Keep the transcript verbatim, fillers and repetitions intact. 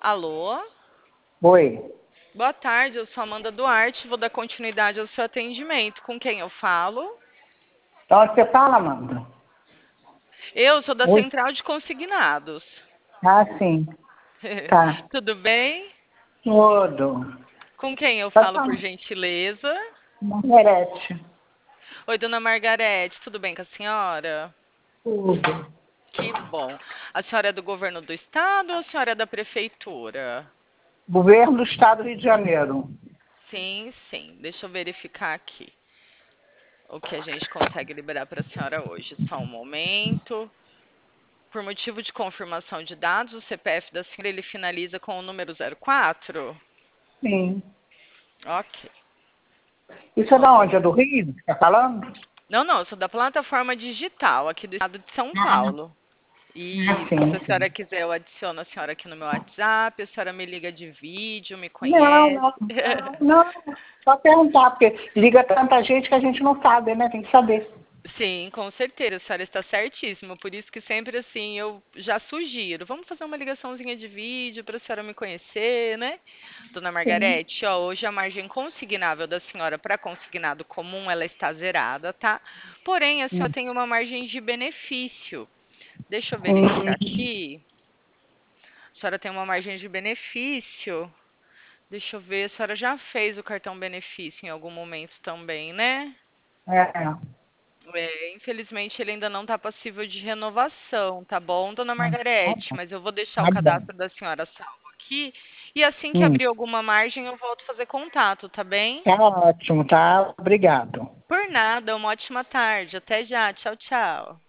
Alô? Oi. Boa tarde, eu sou Amanda Duarte, vou dar continuidade ao seu atendimento. Com quem eu falo? De onde você fala, Amanda? Eu sou da Oi. Central de Consignados. Ah, sim. Tá. Tudo bem? Tudo. Com quem eu Pode falo, por falar. gentileza? Margarete. Oi, dona Margarete, tudo bem com a senhora? Tudo. Que bom. A senhora é do governo do estado ou a senhora é da prefeitura? Governo do Estado do Rio de Janeiro. Sim, sim. Deixa eu verificar aqui o que a gente consegue liberar para a senhora hoje. Só um momento. Por motivo de confirmação de dados, o C P F da senhora ele finaliza com o número zero quatro? Sim. Ok. Isso é Só um da onde? É momento. do Rio? Você está falando? Não, não, eu sou da plataforma digital aqui do estado de São Ah, Paulo. ah, Isso, se sim, a senhora sim. quiser, eu adiciono a senhora aqui no meu WhatsApp, a senhora me liga de vídeo, me Não, conhece. não, não, não. Só perguntar, porque liga tanta gente que a gente não sabe, né? Tem que saber. Sim, com certeza, a senhora está certíssima. Por isso que sempre assim eu já sugiro. Vamos fazer uma ligaçãozinha de vídeo para a senhora me conhecer, né? Dona Sim. Margarete, ó, hoje a margem consignável da senhora para consignado comum ela está zerada, tá? Porém, a senhora Hum. tem uma margem de benefício. Deixa eu verificar Hum. aqui. A senhora tem uma margem de benefício. Deixa eu ver, a senhora já fez o cartão benefício em algum momento também, né? É. É, infelizmente ele ainda não está passível de renovação, tá bom, dona Ah, tá Margarete? bom. Mas eu vou deixar o Tá bom. cadastro da senhora salvo aqui e assim que Hum. abrir alguma margem eu volto a fazer contato, tá bem? Tá ótimo, tá? Obrigado. Por nada, uma ótima tarde. Até já. Tchau, tchau.